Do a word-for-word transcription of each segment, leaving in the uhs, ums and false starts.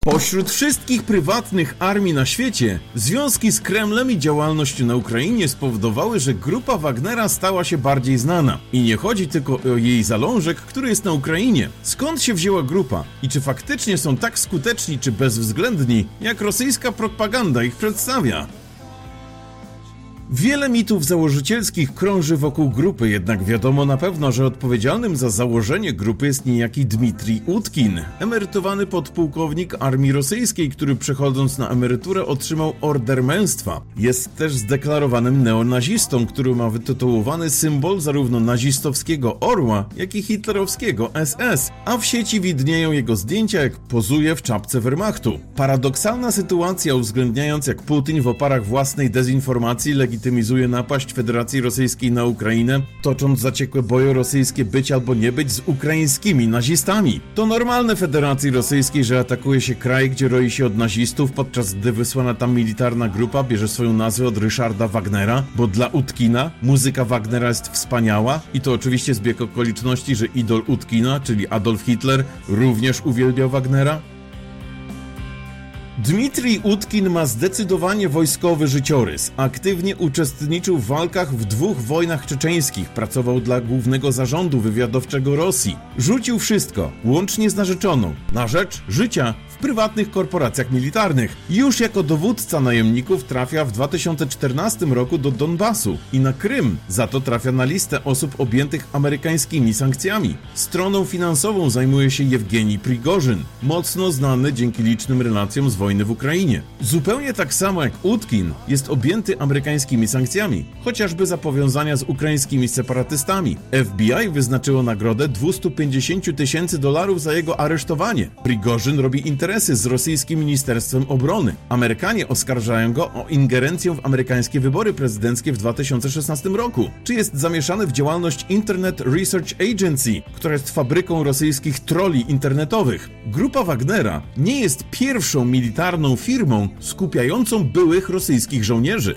Pośród wszystkich prywatnych armii na świecie, związki z Kremlem i działalność na Ukrainie spowodowały, że grupa Wagnera stała się bardziej znana. I nie chodzi tylko o jej zalążek, który jest na Ukrainie. Skąd się wzięła grupa? I czy faktycznie są tak skuteczni czy bezwzględni, jak rosyjska propaganda ich przedstawia? Wiele mitów założycielskich krąży wokół grupy, jednak wiadomo na pewno, że odpowiedzialnym za założenie grupy jest niejaki Dmitrij Utkin, emerytowany podpułkownik armii rosyjskiej, który przechodząc na emeryturę otrzymał order męstwa. Jest też zdeklarowanym neonazistą, który ma wytytułowany symbol zarówno nazistowskiego orła, jak i hitlerowskiego S S, a w sieci widnieją jego zdjęcia, jak pozuje w czapce Wehrmachtu. Paradoksalna sytuacja, uwzględniając jak Putin w oparach własnej dezinformacji legitymizuje legitymizuje napaść Federacji Rosyjskiej na Ukrainę, tocząc zaciekłe boje rosyjskie być albo nie być z ukraińskimi nazistami. To normalne Federacji Rosyjskiej, że atakuje się kraj, gdzie roi się od nazistów, podczas gdy wysłana tam militarna grupa bierze swoją nazwę od Ryszarda Wagnera, bo dla Utkina muzyka Wagnera jest wspaniała i to oczywiście zbieg okoliczności, że idol Utkina, czyli Adolf Hitler, również uwielbiał Wagnera. Dmitrij Utkin ma zdecydowanie wojskowy życiorys. Aktywnie uczestniczył w walkach w dwóch wojnach czeczeńskich, pracował dla głównego zarządu wywiadowczego Rosji. Rzucił wszystko, łącznie z narzeczoną, na rzecz życia w prywatnych korporacjach militarnych. Już jako dowódca najemników trafia w dwa tysiące czternastym roku do Donbasu i na Krym. Za to trafia na listę osób objętych amerykańskimi sankcjami. Stroną finansową zajmuje się Jewgenij Prigorzyn, mocno znany dzięki licznym relacjom z wojny w Ukrainie. Zupełnie tak samo jak Utkin jest objęty amerykańskimi sankcjami, chociażby za powiązania z ukraińskimi separatystami. F B I wyznaczyło nagrodę dwieście pięćdziesiąt tysięcy dolarów za jego aresztowanie. Prigorzyn robi interesy z rosyjskim Ministerstwem Obrony. Amerykanie oskarżają go o ingerencję w amerykańskie wybory prezydenckie w dwa tysiące szesnastym roku. Czy jest zamieszany w działalność Internet Research Agency, która jest fabryką rosyjskich trolli internetowych. Grupa Wagnera nie jest pierwszą militarną firmą skupiającą byłych rosyjskich żołnierzy.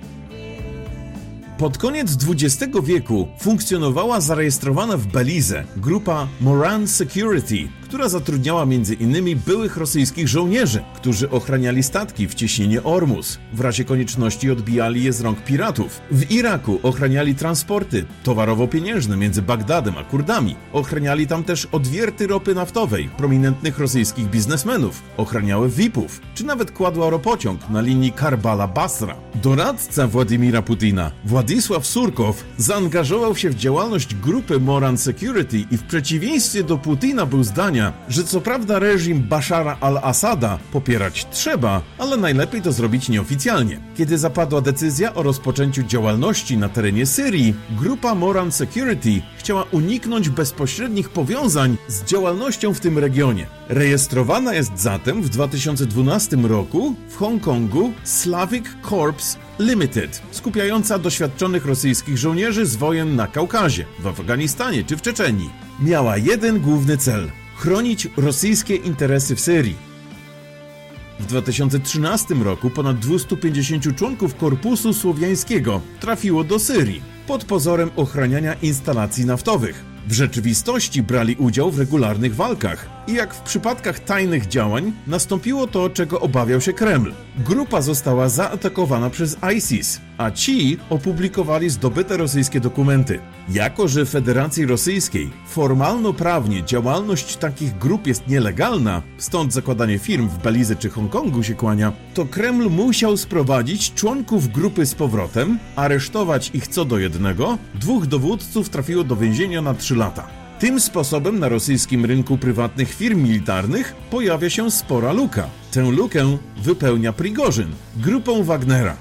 Pod koniec dwudziestego wieku funkcjonowała zarejestrowana w Belize grupa Moran Security, która zatrudniała między innymi byłych rosyjskich żołnierzy, którzy ochraniali statki w cieśninie Ormus. W razie konieczności odbijali je z rąk piratów. W Iraku ochraniali transporty towarowo-pieniężne między Bagdadem a Kurdami. Ochraniali tam też odwierty ropy naftowej prominentnych rosyjskich biznesmenów. Ochraniały V I P-ów, czy nawet kładła ropociąg na linii Karbala-Basra. Doradca Władimira Putina, Władysław Surkow, zaangażował się w działalność grupy Moran Security i w przeciwieństwie do Putina był zdania, że co prawda reżim Bashara al-Assada popierać trzeba, ale najlepiej to zrobić nieoficjalnie. Kiedy zapadła decyzja o rozpoczęciu działalności na terenie Syrii, grupa Moran Security chciała uniknąć bezpośrednich powiązań z działalnością w tym regionie. Rejestrowana jest zatem w dwa tysiące dwunastym roku w Hongkongu Slavic Corps Limited, skupiająca doświadczonych rosyjskich żołnierzy z wojen na Kaukazie, w Afganistanie czy w Czeczenii. Miała jeden główny cel: chronić rosyjskie interesy w Syrii. W dwa tysiące trzynastym roku ponad dwieście pięćdziesiąt członków Korpusu Słowiańskiego trafiło do Syrii pod pozorem ochraniania instalacji naftowych. W rzeczywistości brali udział w regularnych walkach i jak w przypadkach tajnych działań nastąpiło to, czego obawiał się Kreml. Grupa została zaatakowana przez ISIS, a ci opublikowali zdobyte rosyjskie dokumenty. Jako że w Federacji Rosyjskiej formalno-prawnie działalność takich grup jest nielegalna, stąd zakładanie firm w Belize czy Hongkongu się kłania, to Kreml musiał sprowadzić członków grupy z powrotem, aresztować ich co do jednego, dwóch dowódców trafiło do więzienia na trzy lata. Tym sposobem na rosyjskim rynku prywatnych firm militarnych pojawia się spora luka. Tę lukę wypełnia Prigorzyn, grupą Wagnera.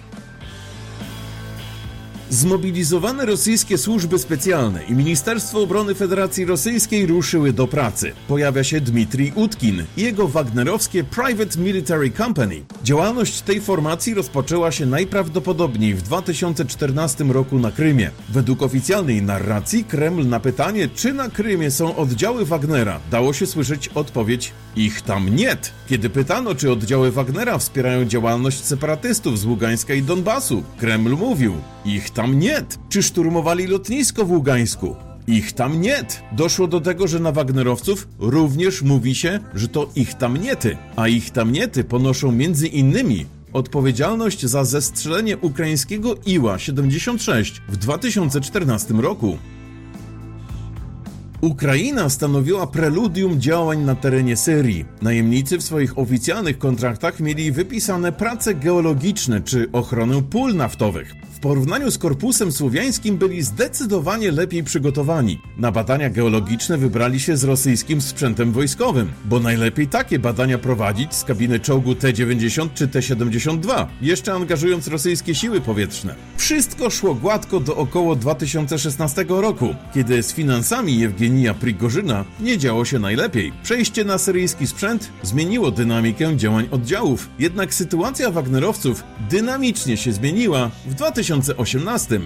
Zmobilizowane rosyjskie służby specjalne i Ministerstwo Obrony Federacji Rosyjskiej ruszyły do pracy. Pojawia się Dmitrij Utkin i jego wagnerowskie Private Military Company. Działalność tej formacji rozpoczęła się najprawdopodobniej w dwa tysiące czternastym roku na Krymie. Według oficjalnej narracji Kreml na pytanie, czy na Krymie są oddziały Wagnera, dało się słyszeć odpowiedź: ich tam niet. Kiedy pytano, czy oddziały Wagnera wspierają działalność separatystów z Ługańska i Donbasu, Kreml mówił: ich tam niet. Czy szturmowali lotnisko w Ługańsku? Ich tam niet. Doszło do tego, że na Wagnerowców również mówi się, że to ich tam niety, a ich tam niety ponoszą między innymi odpowiedzialność za zestrzelenie ukraińskiego Iła siedemdziesiąt sześć w dwa tysiące czternastym roku. Ukraina stanowiła preludium działań na terenie Syrii. Najemnicy w swoich oficjalnych kontraktach mieli wypisane prace geologiczne czy ochronę pól naftowych. W porównaniu z korpusem słowiańskim byli zdecydowanie lepiej przygotowani. Na badania geologiczne wybrali się z rosyjskim sprzętem wojskowym, bo najlepiej takie badania prowadzić z kabiny czołgu T dziewięćdziesiąt czy T siedemdziesiąt dwa, jeszcze angażując rosyjskie siły powietrzne. Wszystko szło gładko do około dwa tysiące szesnastego roku, kiedy z finansami Jewgenija Prigorzyna nie działo się najlepiej. Przejście na syryjski sprzęt zmieniło dynamikę działań oddziałów, jednak sytuacja Wagnerowców dynamicznie się zmieniła w dwa tysiące osiemnastym.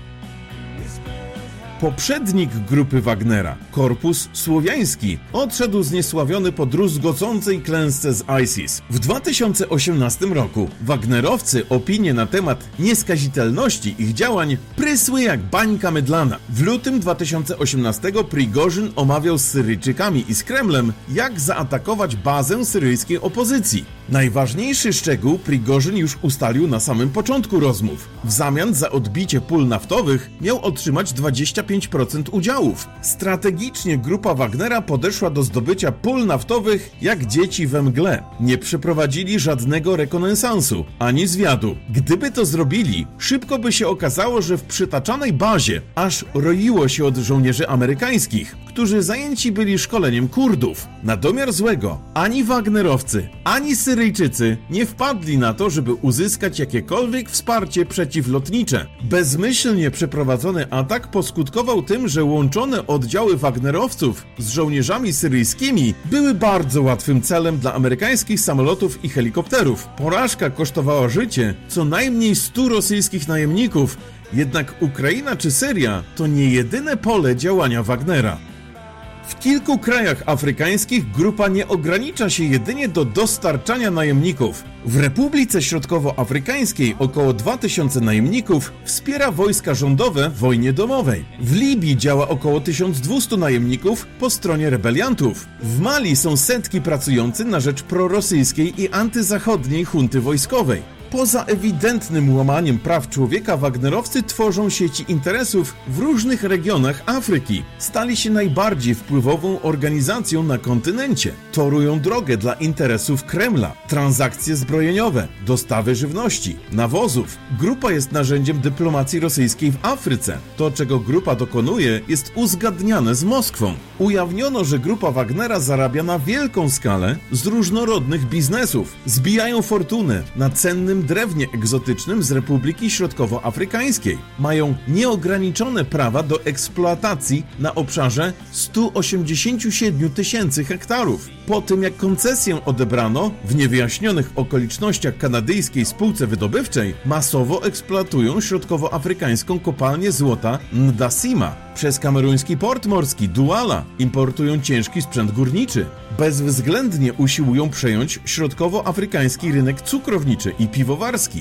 Poprzednik grupy Wagnera, Korpus Słowiański, odszedł zniesławiony po druzgocącej klęsce z ISIS. W dwa tysiące osiemnastym roku Wagnerowcy opinie na temat nieskazitelności ich działań prysły jak bańka mydlana. W lutym dwa tysiące osiemnastego Prigorzyn omawiał z Syryjczykami i z Kremlem, jak zaatakować bazę syryjskiej opozycji. Najważniejszy szczegół Prigorzyn już ustalił na samym początku rozmów. W zamian za odbicie pól naftowych miał otrzymać dwadzieścia pięć procent udziałów. Strategicznie grupa Wagnera podeszła do zdobycia pól naftowych jak dzieci we mgle. Nie przeprowadzili żadnego rekonesansu, ani zwiadu. Gdyby to zrobili, szybko by się okazało, że w przytaczanej bazie aż roiło się od żołnierzy amerykańskich, którzy zajęci byli szkoleniem Kurdów. Na domiar złego, ani Wagnerowcy, ani Syryjczycy nie wpadli na to, żeby uzyskać jakiekolwiek wsparcie przeciwlotnicze. Bezmyślnie przeprowadzony atak poskutkował tym, że łączone oddziały Wagnerowców z żołnierzami syryjskimi były bardzo łatwym celem dla amerykańskich samolotów i helikopterów. Porażka kosztowała życie co najmniej stu rosyjskich najemników, jednak Ukraina czy Syria to nie jedyne pole działania Wagnera. W kilku krajach afrykańskich grupa nie ogranicza się jedynie do dostarczania najemników. W Republice Środkowoafrykańskiej około dwa tysiące najemników wspiera wojska rządowe w wojnie domowej. W Libii działa około tysiąc dwieście najemników po stronie rebeliantów. W Mali są setki pracujący na rzecz prorosyjskiej i antyzachodniej junty wojskowej. Poza ewidentnym łamaniem praw człowieka Wagnerowcy tworzą sieci interesów w różnych regionach Afryki. Stali się najbardziej wpływową organizacją na kontynencie. Torują drogę dla interesów Kremla, transakcje zbrojeniowe, dostawy żywności, nawozów. Grupa jest narzędziem dyplomacji rosyjskiej w Afryce. To, czego grupa dokonuje, jest uzgadniane z Moskwą. Ujawniono, że grupa Wagnera zarabia na wielką skalę z różnorodnych biznesów. Zbijają fortunę na cennym drewnie egzotycznym z Republiki Środkowoafrykańskiej. Mają nieograniczone prawa do eksploatacji na obszarze stu osiemdziesięciu siedmiu tysięcy hektarów. Po tym, jak koncesję odebrano w niewyjaśnionych okolicznościach kanadyjskiej spółce wydobywczej, masowo eksploatują środkowoafrykańską kopalnię złota Ndasima. Przez kameruński port morski Douala importują ciężki sprzęt górniczy. Bezwzględnie usiłują przejąć środkowoafrykański rynek cukrowniczy i piwowarski.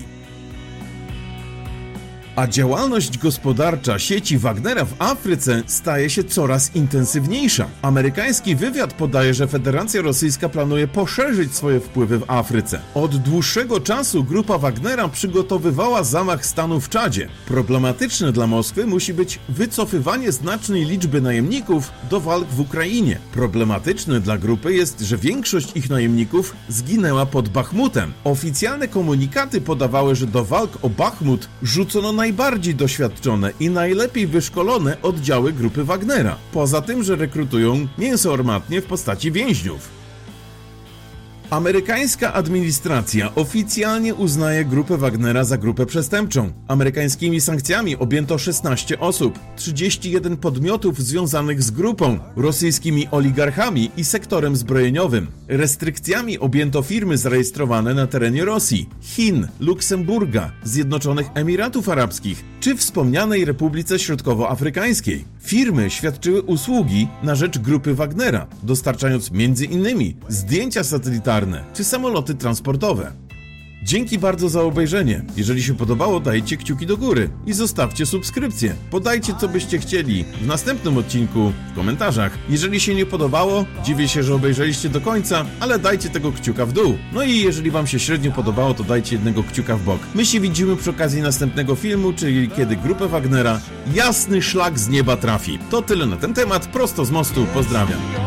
A działalność gospodarcza sieci Wagnera w Afryce staje się coraz intensywniejsza. Amerykański wywiad podaje, że Federacja Rosyjska planuje poszerzyć swoje wpływy w Afryce. Od dłuższego czasu grupa Wagnera przygotowywała zamach stanu w Czadzie. Problematyczne dla Moskwy musi być wycofywanie znacznej liczby najemników do walk w Ukrainie. Problematyczne dla grupy jest, że większość ich najemników zginęła pod Bachmutem. Oficjalne komunikaty podawały, że do walk o Bachmut rzucono najbardziej doświadczone i najlepiej wyszkolone oddziały grupy Wagnera. Poza tym, że rekrutują mięso armatnie w postaci więźniów. Amerykańska administracja oficjalnie uznaje grupę Wagnera za grupę przestępczą. Amerykańskimi sankcjami objęto szesnaście osób, trzydzieści jeden podmiotów związanych z grupą, rosyjskimi oligarchami i sektorem zbrojeniowym. Restrykcjami objęto firmy zarejestrowane na terenie Rosji, Chin, Luksemburga, Zjednoczonych Emiratów Arabskich czy wspomnianej Republice Środkowoafrykańskiej. Firmy świadczyły usługi na rzecz grupy Wagnera, dostarczając między innymi zdjęcia satelitarne czy samoloty transportowe. Dzięki bardzo za obejrzenie. Jeżeli się podobało, dajcie kciuki do góry i zostawcie subskrypcję. Podajcie, co byście chcieli w następnym odcinku w komentarzach. Jeżeli się nie podobało, dziwię się, że obejrzeliście do końca, ale dajcie tego kciuka w dół. No i jeżeli wam się średnio podobało, to dajcie jednego kciuka w bok. My się widzimy przy okazji następnego filmu, czyli kiedy grupę Wagnera jasny szlak z nieba trafi. To tyle na ten temat, prosto z mostu, pozdrawiam.